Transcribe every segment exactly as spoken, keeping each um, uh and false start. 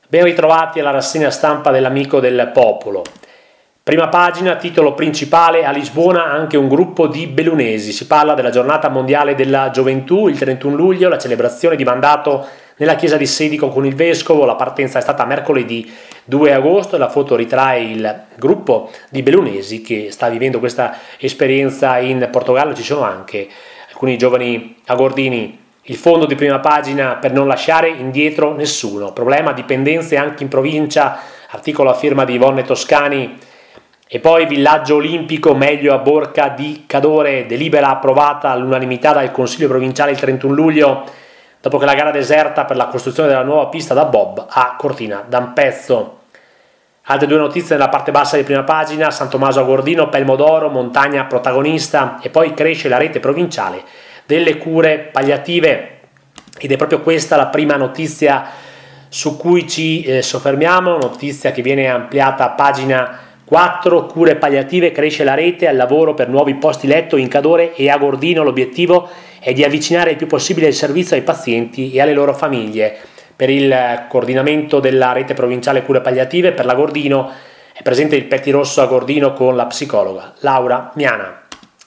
Ben ritrovati alla rassegna stampa dell'Amico del Popolo. Prima pagina, titolo principale: a Lisbona anche un gruppo di bellunesi. Si parla della giornata mondiale della gioventù, il trentuno luglio, la celebrazione di mandato nella chiesa di Sedico con il vescovo. La partenza è stata mercoledì due agosto e la foto ritrae il gruppo di bellunesi che sta vivendo questa esperienza in Portogallo. Ci sono anche alcuni giovani agordini. Il fondo di prima pagina: per non lasciare indietro nessuno. Problema dipendenze anche in provincia, articolo a firma di Yvonne Toscani. E poi villaggio olimpico, meglio a Borca di Cadore, delibera approvata all'unanimità dal Consiglio provinciale il trentuno luglio, dopo che la gara deserta per la costruzione della nuova pista da bob a Cortina d'Ampezzo. Altre due notizie nella parte bassa di prima pagina: San Tommaso Agordino, Pelmodoro, montagna protagonista, e poi cresce la rete provinciale delle cure palliative, ed è proprio questa la prima notizia su cui ci eh, soffermiamo, notizia che viene ampliata a pagina quattro. Cure palliative, cresce la rete, al lavoro per nuovi posti letto in Cadore e Agordino. L'obiettivo è di avvicinare il più possibile il servizio ai pazienti e alle loro famiglie. Per il coordinamento della rete provinciale cure palliative per l'Agordino è presente il Pettirosso Agordino con la psicologa Laura Miana.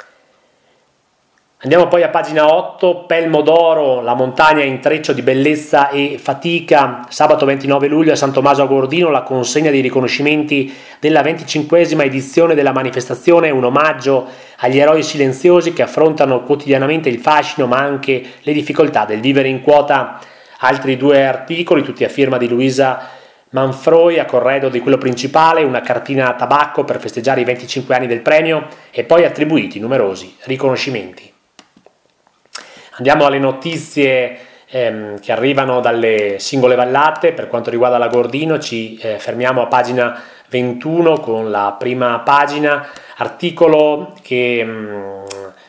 Andiamo poi a pagina otto, Pelmodoro, la montagna intreccio di bellezza e fatica. Sabato ventinove luglio a San Tommaso Agordino la consegna dei riconoscimenti della venticinquesima edizione della manifestazione, un omaggio agli eroi silenziosi che affrontano quotidianamente il fascino ma anche le difficoltà del vivere in quota. Altri due articoli, tutti a firma di Luisa Manfroi, a corredo di quello principale, una cartina tabacco per festeggiare i venticinque anni del premio e poi attribuiti numerosi riconoscimenti. Andiamo alle notizie ehm, che arrivano dalle singole vallate. Per quanto riguarda l'Agordino ci eh, fermiamo a pagina ventuno con la prima pagina, articolo che mh,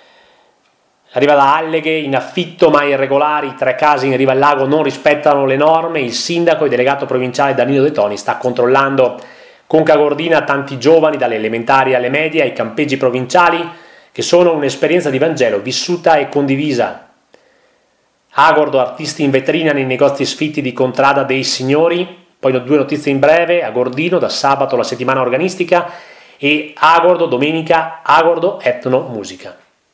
arriva da Alleghe: in affitto ma irregolari, tre case in riva al lago non rispettano le norme, il sindaco e delegato provinciale Danilo De Toni sta controllando Conca Agordina tanti giovani dalle elementari alle medie ai campeggi provinciali che sono un'esperienza di Vangelo vissuta e condivisa. Agordo, artisti in vetrina nei negozi sfitti di Contrada dei Signori. Poi due notizie in breve: Agordino, da sabato la settimana organistica, e Agordo, domenica, Agordo Etno Musica.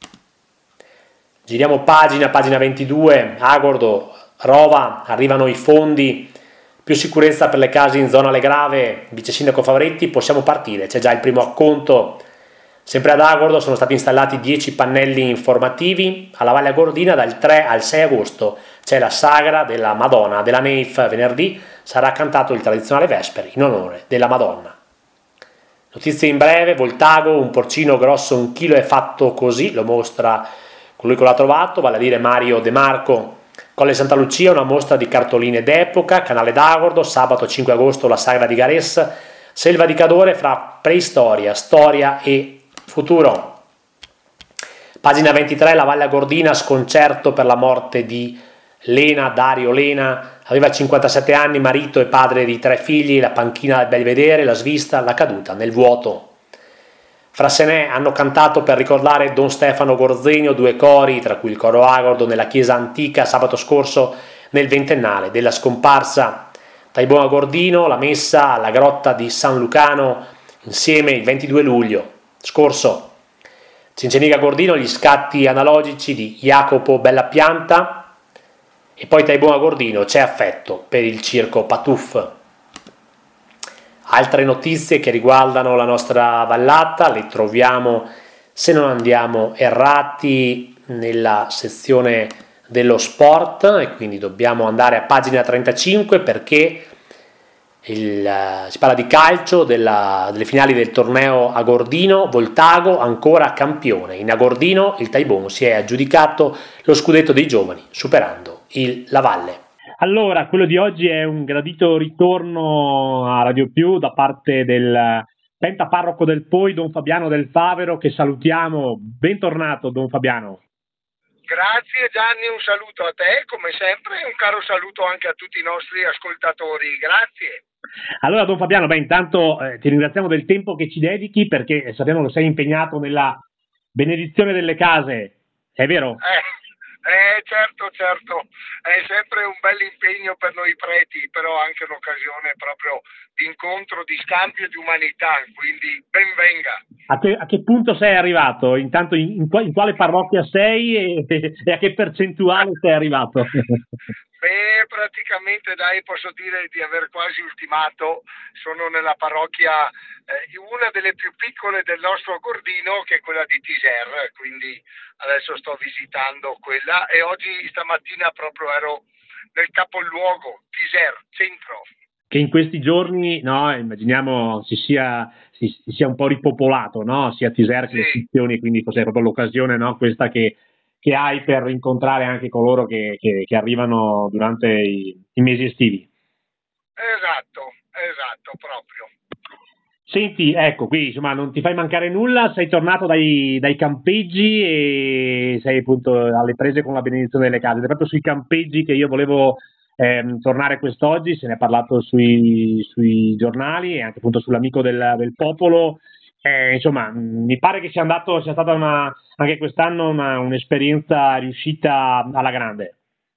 Giriamo pagina, pagina ventidue, Agordo, Rova, arrivano i fondi, più sicurezza per le case in zona Legrave, vice sindaco Favoretti, possiamo partire, c'è già il primo acconto. Sempre ad Agordo sono stati installati dieci pannelli informativi. Alla Valle Agordina dal tre al sei agosto c'è la sagra della Madonna della Neif. Venerdì sarà cantato il tradizionale Vesperi in onore della Madonna. Notizie in breve: Voltago, un porcino grosso un chilo è fatto così, lo mostra colui che l'ha trovato, vale a dire Mario De Marco. Colle Santa Lucia, una mostra di cartoline d'epoca. Canale d'Agordo, sabato cinque agosto la sagra di Gares. Selva di Cadore, fra preistoria, storia e futuro. Pagina ventitré, la Valle Agordina, sconcerto per la morte di Lena, Dario Lena, aveva cinquantasette anni, marito e padre di tre figli, la panchina del Belvedere, la svista, la caduta nel vuoto. Frassenè hanno cantato per ricordare Don Stefano Gorzegno, due cori, tra cui il coro Agordo nella chiesa antica sabato scorso nel ventennale della scomparsa. Taibon Agordino, la messa alla grotta di San Lucano, insieme il ventidue luglio scorso. Cinceniga Agordino, gli scatti analogici di Jacopo Bellapianta, e poi Taibon Agordino, c'è affetto per il circo Patuff. Altre notizie che riguardano la nostra vallata le troviamo, se non andiamo errati, nella sezione dello sport, e quindi dobbiamo andare a pagina trentacinque perché Il, uh, si parla di calcio, della, delle finali del torneo Agordino. Voltago ancora campione. In Agordino il Taibon si è aggiudicato lo scudetto dei giovani superando il Lavalle. Allora, quello di oggi è un gradito ritorno a Radio Più da parte del pentaparroco del Poi, Don Fabiano Del Favero, che salutiamo. Bentornato Don Fabiano. Grazie Gianni, un saluto a te come sempre e un caro saluto anche a tutti i nostri ascoltatori. Grazie. Allora Don Fabiano, beh, intanto eh, ti ringraziamo del tempo che ci dedichi, perché eh, sappiamo che sei impegnato nella benedizione delle case, è vero? Eh, Eh, certo, certo, è sempre un bel impegno per noi preti, però anche un'occasione proprio di incontro, di scambio di umanità, quindi ben venga. A che, a che punto sei arrivato? Intanto in, in, qua- in quale parrocchia sei e, e a che percentuale sei arrivato? Beh, praticamente dai, posso dire di aver quasi ultimato, sono nella parrocchia, eh, una delle più piccole del nostro Gordino, che è quella di Tiser, quindi adesso sto visitando quella e oggi stamattina proprio ero nel capoluogo, Tiser, centro. Che in questi giorni, no, immaginiamo si sia, si, si sia un po' ripopolato, no? Sia Tiser che le Sì, sezioni, quindi cos'è proprio l'occasione, no? Questa che, che hai per incontrare anche coloro che, che, che arrivano durante i, i mesi estivi. esatto, esatto, proprio. Senti, ecco, qui insomma non ti fai mancare nulla, sei tornato dai, dai campeggi e sei appunto alle prese con la benedizione delle case. Ed è proprio sui campeggi che io volevo ehm, tornare quest'oggi, se ne è parlato sui, sui giornali e anche appunto sull'amico del, del popolo. Eh, insomma, mh, mi pare che sia andato, sia stata una, anche quest'anno una, un'esperienza riuscita alla grande.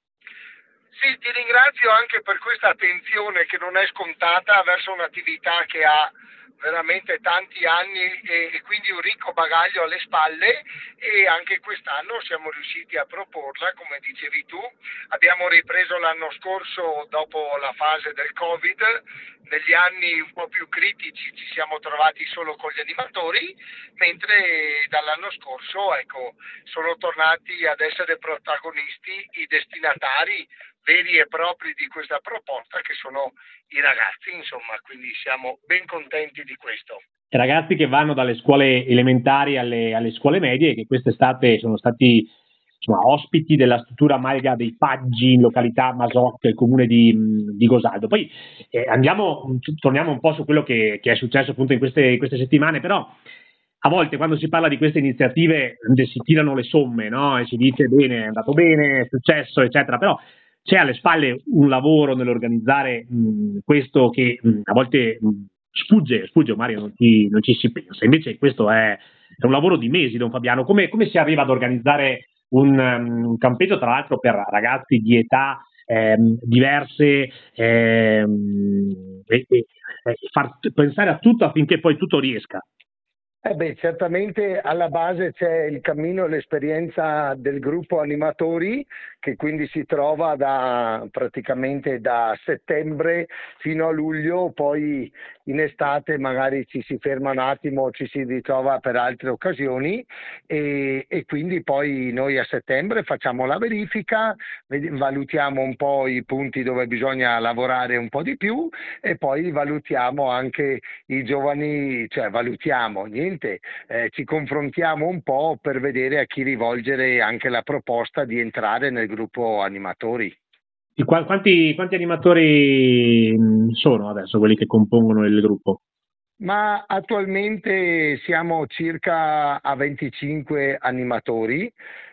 Sì, ti ringrazio anche per questa attenzione che non è scontata verso un'attività che ha veramente tanti anni e, e quindi un ricco bagaglio alle spalle e anche quest'anno siamo riusciti a proporla, come dicevi tu. Abbiamo ripreso l'anno scorso dopo la fase del Covid, negli anni un po' più critici ci siamo trovati solo con gli animatori, mentre dall'anno scorso ecco, sono tornati ad essere protagonisti i destinatari veri e propri di questa proposta che sono i ragazzi, insomma, quindi siamo ben contenti di questo. Ragazzi che vanno dalle scuole elementari alle, alle scuole medie e che quest'estate sono stati insomma, ospiti della struttura Malga dei Paggi in località Masoc, il comune di, di Gosaldo. Poi eh, andiamo, torniamo un po' su quello che, che è successo appunto in queste, in queste settimane, però a volte quando si parla di queste iniziative si tirano le somme, no? E si dice bene, è andato bene, è successo, eccetera, però c'è alle spalle un lavoro nell'organizzare mh, questo che mh, a volte mh, sfugge, sfugge, Mario, non ci, non ci si pensa. Invece questo è, è un lavoro di mesi, Don Fabiano. Come, come si arriva ad organizzare un, um, un campeggio, tra l'altro, per ragazzi di età ehm, diverse ehm, e, e, e far pensare a tutto affinché poi tutto riesca? Eh beh, certamente alla base c'è il cammino e l'esperienza del gruppo animatori che quindi si trova da, praticamente da settembre fino a luglio, poi in estate magari ci si ferma un attimo, ci si ritrova per altre occasioni e, e quindi poi noi a settembre facciamo la verifica, ved- valutiamo un po' i punti dove bisogna lavorare un po' di più e poi valutiamo anche i giovani, cioè valutiamo niente, eh, ci confrontiamo un po' per vedere a chi rivolgere anche la proposta di entrare nel gruppo animatori. Di qua- Quanti, quanti animatori mh, sono adesso quelli che compongono il gruppo? Ma attualmente siamo circa a venticinque animatori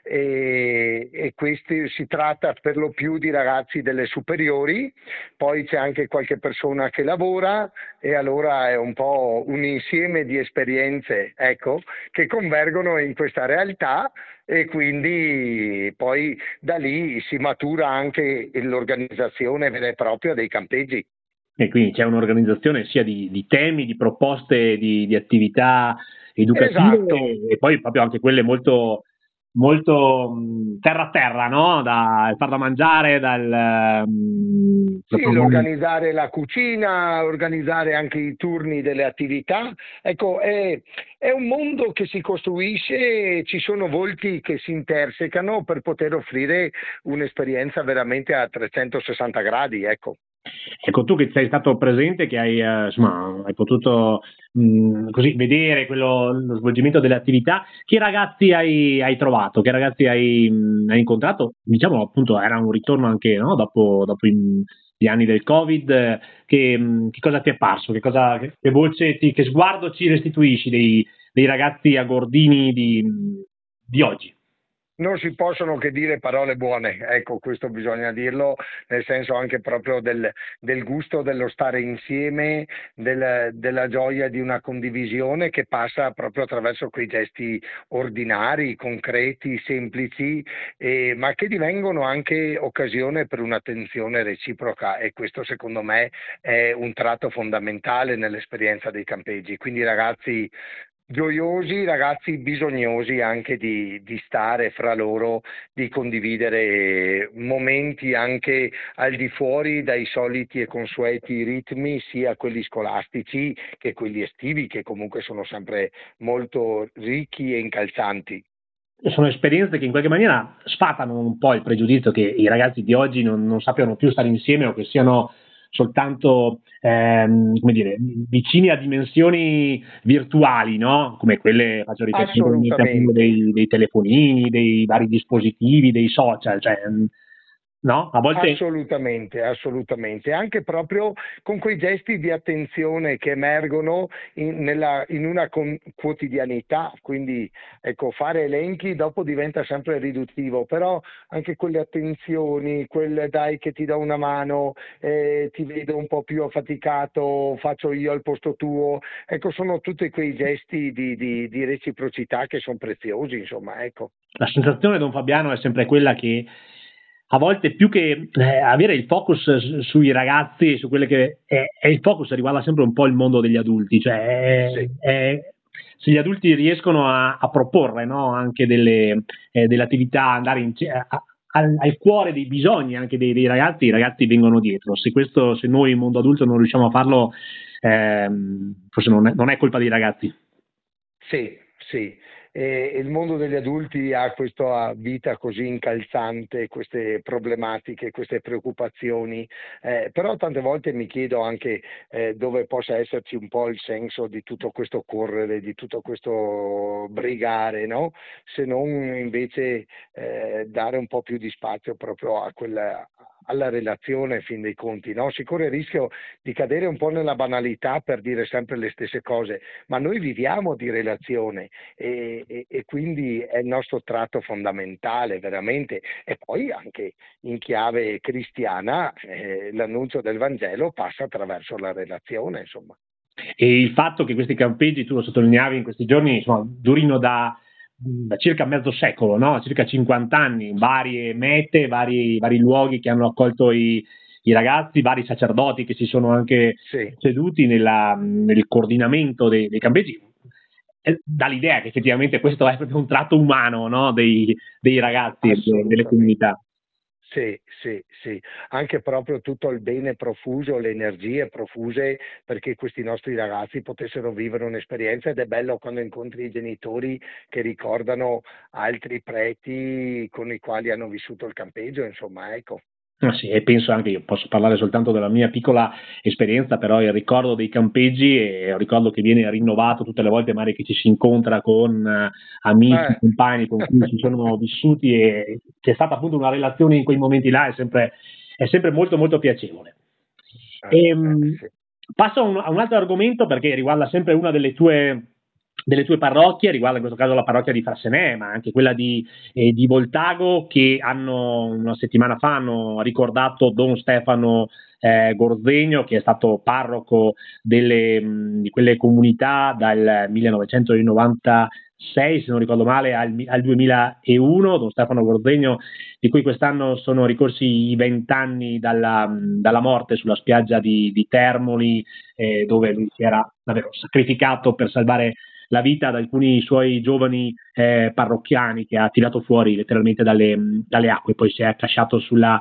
e, e questi si tratta per lo più di ragazzi delle superiori, poi c'è anche qualche persona che lavora e allora è un po' un insieme di esperienze, ecco, che convergono in questa realtà e quindi poi da lì si matura anche l'organizzazione vera e propria dei campeggi. E quindi c'è un'organizzazione sia di, di temi, di proposte, di, di attività educative Esatto. e poi proprio anche quelle molto, molto mh, terra a terra, no? Da far da mangiare, dal, mh, Sì, proprio- l'organizzare la cucina, organizzare anche i turni delle attività. Ecco, è, è un mondo che si costruisce e ci sono volti che si intersecano per poter offrire un'esperienza veramente a trecentosessanta gradi, ecco. Ecco, tu che sei stato presente, che hai, eh, insomma, hai potuto mh, così vedere quello, lo svolgimento delle attività, che ragazzi hai, hai trovato? Che ragazzi hai, mh, hai incontrato? Diciamo appunto era un ritorno anche no? dopo, dopo i- gli anni del Covid. eh, Che, mh, che cosa ti è parso? Che, cosa, che, che voce, ti- che sguardo ci restituisci dei, dei ragazzi agordini di, di oggi? non si possono che dire parole buone, ecco, questo bisogna dirlo, nel senso anche proprio del, del gusto dello stare insieme, del- della gioia di una condivisione che passa proprio attraverso quei gesti ordinari, concreti, semplici, eh, ma che divengono anche occasione per un'attenzione reciproca, e questo secondo me è un tratto fondamentale nell'esperienza dei campeggi. Quindi ragazzi gioiosi, ragazzi bisognosi anche di, di stare fra loro, di condividere momenti anche al di fuori dai soliti e consueti ritmi, sia quelli scolastici che quelli estivi, che comunque sono sempre molto ricchi e incalzanti. Sono esperienze che in qualche maniera sfatano un po' il pregiudizio che i ragazzi di oggi non, non sappiano più stare insieme o che siano soltanto ehm, come dire, vicini a dimensioni virtuali, no? Come quelle, faccio riferimento ovviamente appunto Assolutamente. dei, dei telefonini, dei vari dispositivi, dei social, cioè, no? A volte. Assolutamente, assolutamente, anche proprio con quei gesti di attenzione che emergono in, nella- in una con- quotidianità, quindi ecco, fare elenchi dopo diventa sempre riduttivo, però anche quelle attenzioni, quel dai che ti do una mano, eh, ti vedo un po' più affaticato, faccio io al posto tuo, ecco, sono tutti quei gesti di, di- di reciprocità che sono preziosi, insomma, ecco. La sensazione, don Fabiano, è sempre quella che a volte più che eh, avere il focus su- sui ragazzi, su quelle che è, è il focus riguarda sempre un po' il mondo degli adulti, cioè è- Sì. è- se gli adulti riescono a, a proporre, no, anche delle, eh, delle attività, andare in- a- a- al, al cuore dei bisogni anche dei, dei ragazzi, i ragazzi vengono dietro. Se questo, se noi, il mondo adulto, non riusciamo a farlo, ehm, forse non è, non è colpa dei ragazzi. Sì, sì. E il mondo degli adulti ha questa vita così incalzante, queste problematiche, queste preoccupazioni, eh, però tante volte mi chiedo anche eh, dove possa esserci un po' il senso di tutto questo correre, di tutto questo brigare, no? Se non invece eh, dare un po' più di spazio proprio a quella, alla relazione, in fin dei conti, no? Si corre il rischio di cadere un po' nella banalità per dire sempre le stesse cose, ma noi viviamo di relazione e, e- e quindi è il nostro tratto fondamentale veramente. E poi anche in chiave cristiana eh, l'annuncio del Vangelo passa attraverso la relazione, insomma. E il fatto che questi campeggi, tu lo sottolineavi in questi giorni, insomma, durino da, da circa mezzo secolo, no? Circa cinquanta anni, varie mete, vari, vari luoghi che hanno accolto i, i ragazzi, vari sacerdoti che si sono anche Sì, seduti nella, nel coordinamento dei, dei campeggi, e dà l'idea che effettivamente questo è proprio un tratto umano, no? dei, dei ragazzi, de- delle assolutamente. comunità. Sì, sì, sì, anche proprio tutto il bene profuso, le energie profuse perché questi nostri ragazzi potessero vivere un'esperienza, ed è bello quando incontri i genitori che ricordano altri preti con i quali hanno vissuto il campeggio, insomma, ecco. Ah, sì, e penso anche, io posso parlare soltanto della mia piccola esperienza, però il ricordo dei campeggi è un ricordo che viene rinnovato tutte le volte magari che ci si incontra con eh, amici, Eh. compagni con cui si sono vissuti, e c'è stata appunto una relazione in quei momenti là, è sempre, è sempre molto molto piacevole. Eh, eh, Ehm, sì. passo a un, a un altro argomento perché riguarda sempre una delle tue, delle tue parrocchie, riguarda in questo caso la parrocchia di Frassenè, ma anche quella di, eh, di Voltago, che hanno una settimana fa hanno ricordato Don Stefano eh, Gorzegno, che è stato parroco delle, mh, di quelle comunità dal millenovecentonovantasei, se non ricordo male, al, al duemilauno. Don Stefano Gorzegno, di cui quest'anno sono ricorsi i vent'anni dalla, dalla morte sulla spiaggia di, di Termoli, eh, dove lui si era davvero sacrificato per salvare la vita ad alcuni suoi giovani eh, parrocchiani, che ha tirato fuori letteralmente dalle, dalle acque, poi si è accasciato sulla,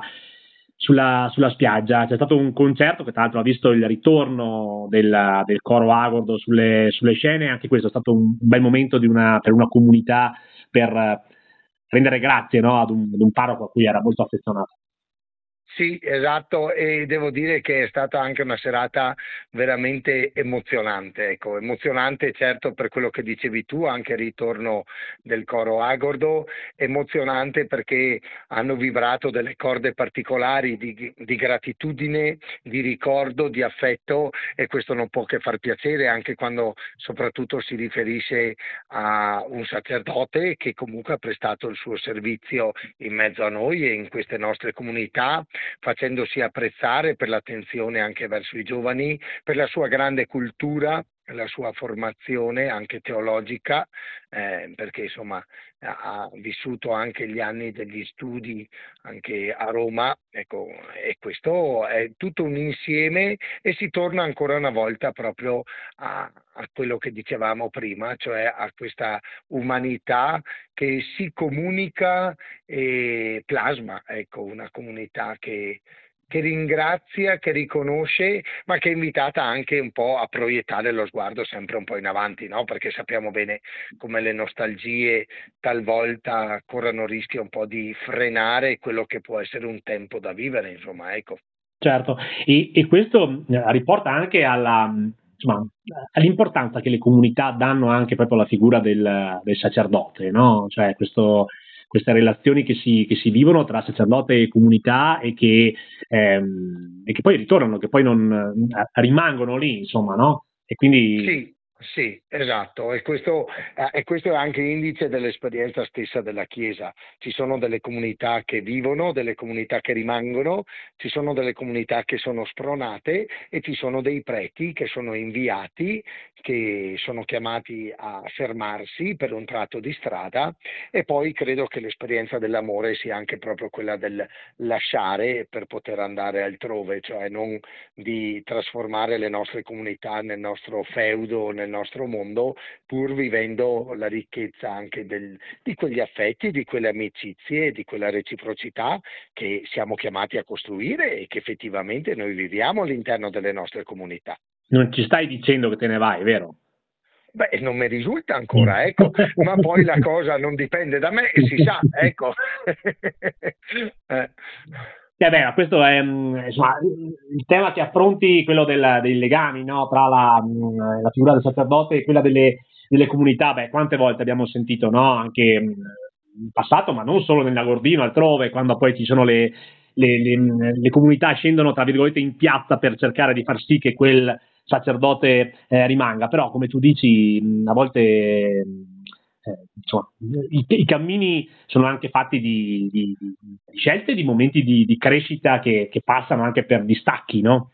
sulla, sulla spiaggia. C'è stato un concerto che tra l'altro ha visto il ritorno del, del coro Agordo sulle, sulle scene, anche questo è stato un bel momento di una, per una comunità, per rendere grazie, no, ad, un, ad un parroco a cui era molto affezionato. Sì, esatto, e devo dire che è stata anche una serata veramente emozionante, ecco, emozionante certo per quello che dicevi tu, anche il ritorno del coro Agordo, emozionante perché hanno vibrato delle corde particolari di, di gratitudine, di ricordo, di affetto e questo non può che far piacere anche quando soprattutto si riferisce a un sacerdote che comunque ha prestato il suo servizio in mezzo a noi e in queste nostre comunità facendosi apprezzare per l'attenzione anche verso i giovani, per la sua grande cultura, la sua formazione anche teologica, eh, perché insomma ha vissuto anche gli anni degli studi anche a Roma, ecco, e questo è tutto un insieme e si torna ancora una volta proprio a, a quello che dicevamo prima, cioè a questa umanità che si comunica e plasma, ecco, una comunità che, che ringrazia, che riconosce, ma che è invitata anche un po' a proiettare lo sguardo sempre un po' in avanti, no? Perché sappiamo bene come le nostalgie talvolta corrono rischio un po' di frenare quello che può essere un tempo da vivere, insomma, ecco. Certo, e, e questo eh, riporta anche alla, insomma, all'importanza che le comunità danno anche proprio alla figura del, del sacerdote, no? Cioè questo, queste relazioni che si, che si vivono tra sacerdote e comunità e che, ehm, e che poi ritornano, che poi non eh, rimangono lì, insomma, no? E quindi Sì, sì, esatto, e questo, eh, e questo è anche indice dell'esperienza stessa della Chiesa. Ci sono delle comunità che vivono, delle comunità che rimangono, ci sono delle comunità che sono spronate e ci sono dei preti che sono inviati, che sono chiamati a fermarsi per un tratto di strada e poi credo che l'esperienza dell'amore sia anche proprio quella del lasciare per poter andare altrove, cioè non di trasformare le nostre comunità nel nostro feudo, nel nostro mondo, pur vivendo la ricchezza anche del, di quegli affetti, di quelle amicizie, di quella reciprocità che siamo chiamati a costruire e che effettivamente noi viviamo all'interno delle nostre comunità. non ci stai dicendo che te ne vai, vero? Beh, non mi risulta ancora, ecco, ma poi la cosa non dipende da me, si sa, ecco. eh. Eh beh, questo è mm, insomma, il tema che affronti, quello del, dei legami, no, tra la, mm, la figura del sacerdote e quella delle, delle comunità. Beh, quante volte abbiamo sentito, no, anche mm, in passato, ma non solo nel Nagordino, altrove, quando poi ci sono le, le, le, mm, le comunità scendono, tra virgolette, in piazza per cercare di far sì che quel sacerdote eh, rimanga. Però, come tu dici, mm, a volte eh, insomma, i, i cammini sono anche fatti di, di, di scelte, di momenti di, di crescita che, che passano anche per distacchi, no?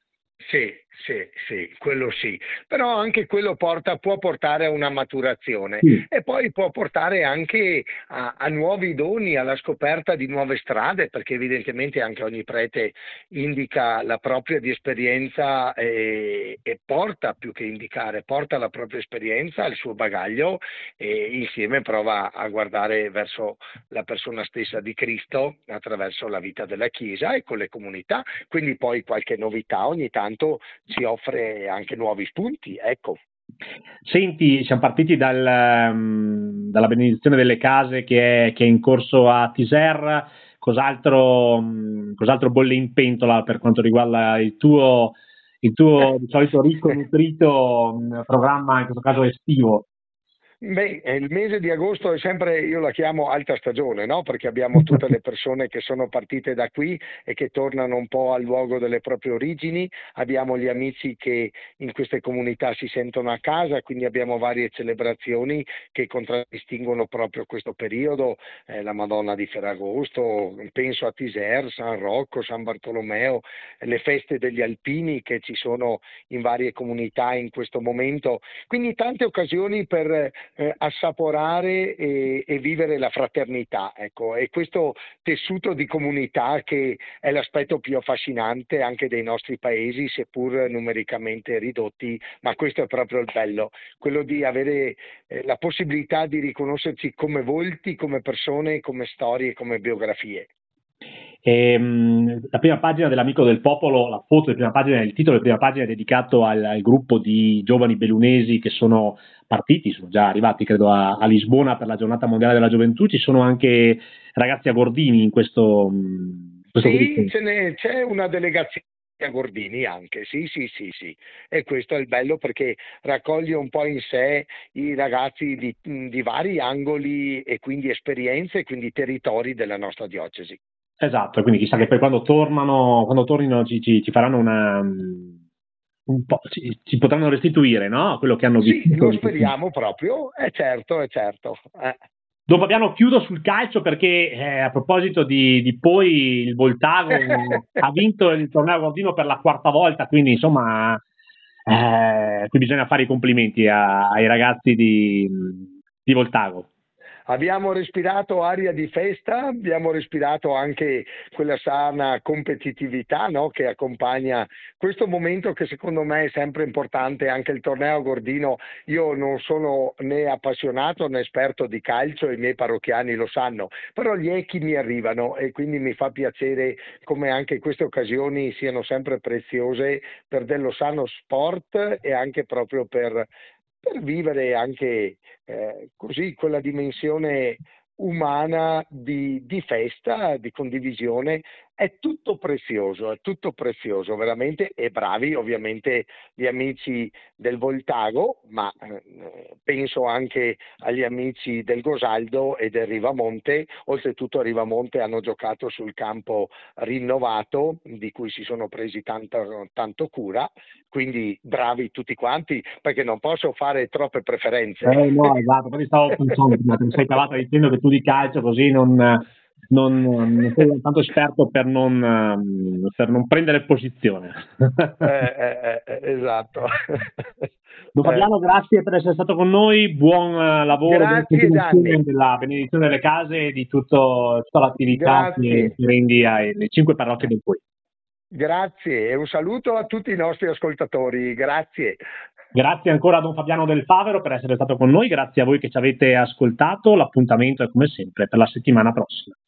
Sì, sì, sì, quello sì, però anche quello porta, può portare a una maturazione Sì. e poi può portare anche a, a nuovi doni, alla scoperta di nuove strade, perché evidentemente anche ogni prete indica la propria di esperienza e, e porta più che indicare, porta la propria esperienza, il suo bagaglio e insieme prova a guardare verso la persona stessa di Cristo attraverso la vita della Chiesa e con le comunità, quindi poi qualche novità ogni tanto ci offre anche nuovi spunti, ecco. Senti, siamo partiti dal, um, dalla benedizione delle case che è, che è in corso a Tiser, cos'altro, um, cos'altro bolle in pentola per quanto riguarda il tuo, il tuo di solito ricco, nutrito um, programma, in questo caso estivo? Beh, eh, il mese di agosto è sempre, io la chiamo alta stagione, no? Perché abbiamo tutte le persone che sono partite da qui e che tornano un po' al luogo delle proprie origini, abbiamo gli amici che in queste comunità si sentono a casa, quindi abbiamo varie celebrazioni che contraddistinguono proprio questo periodo, eh, la Madonna di Ferragosto, penso a Tiser, San Rocco, San Bartolomeo, le feste degli Alpini che ci sono in varie comunità in questo momento, quindi tante occasioni per eh, assaporare e, e vivere la fraternità, ecco, e questo tessuto di comunità che è l'aspetto più affascinante anche dei nostri paesi, seppur numericamente ridotti, ma questo è proprio il bello, quello di avere eh, la possibilità di riconoscerci come volti, come persone, come storie, come biografie. E, mh, la prima pagina dell'Amico del Popolo, la foto di prima pagina, il titolo di prima pagina è dedicato al, al gruppo di giovani bellunesi che sono partiti, sono già arrivati credo a, a Lisbona per la giornata mondiale della gioventù. Ci sono anche ragazzi agordini in questo, mh, questo Sì, gruppo. ce n'è, c'è una delegazione a Gordini anche, sì, sì, sì, sì. E questo è il bello perché raccoglie un po' in sé i ragazzi di, di vari angoli e quindi esperienze e quindi territori della nostra diocesi. Esatto, quindi chissà che poi quando tornano, quando tornino ci, ci- ci faranno una, mm, un po', ci, ci potranno restituire, no? Quello che hanno Sì, vissuto. lo speriamo proprio, è certo, è certo. Eh. Don Fabiano, chiudo sul calcio perché eh, a proposito di, di poi il Voltago ha vinto il torneo Gordino per la quarta volta, quindi insomma eh, qui bisogna fare i complimenti a- ai ragazzi di, di Voltago. Abbiamo respirato aria di festa, abbiamo respirato anche quella sana competitività, no, che accompagna questo momento che secondo me è sempre importante, anche il torneo Gordino. Io non sono né appassionato né esperto di calcio, i miei parrocchiani lo sanno, però gli echi mi arrivano e quindi mi fa piacere come anche queste occasioni siano sempre preziose per dello sano sport e anche proprio per, per vivere anche eh, così quella dimensione umana di, di festa, di condivisione, è tutto prezioso, è tutto prezioso veramente e bravi ovviamente gli amici del Voltago, ma eh, penso anche agli amici del Gosaldo e del Rivamonte, oltretutto a Rivamonte hanno giocato sul campo rinnovato di cui si sono presi tanto, tanto cura, quindi bravi tutti quanti perché non posso fare troppe preferenze. Eh, no, esatto, poi stavo pensando, prima te ne sei cavata dicendo che tu di calcio così non, non, non sei tanto esperto per non, ehm, per non prendere posizione. Eh, eh, eh, esatto. Don Eh, Fabiano, grazie per essere stato con noi, buon eh, lavoro, buona grazie continuazione Gianni, della benedizione delle case e di tutto- tutta l'attività che, grazie, che rendi alle cinque parrocchie del Poi. grazie e un saluto a tutti i nostri ascoltatori, grazie. Grazie ancora a Don Fabiano del Favero per essere stato con noi, grazie a voi che ci avete ascoltato, l'appuntamento è come sempre per la settimana prossima.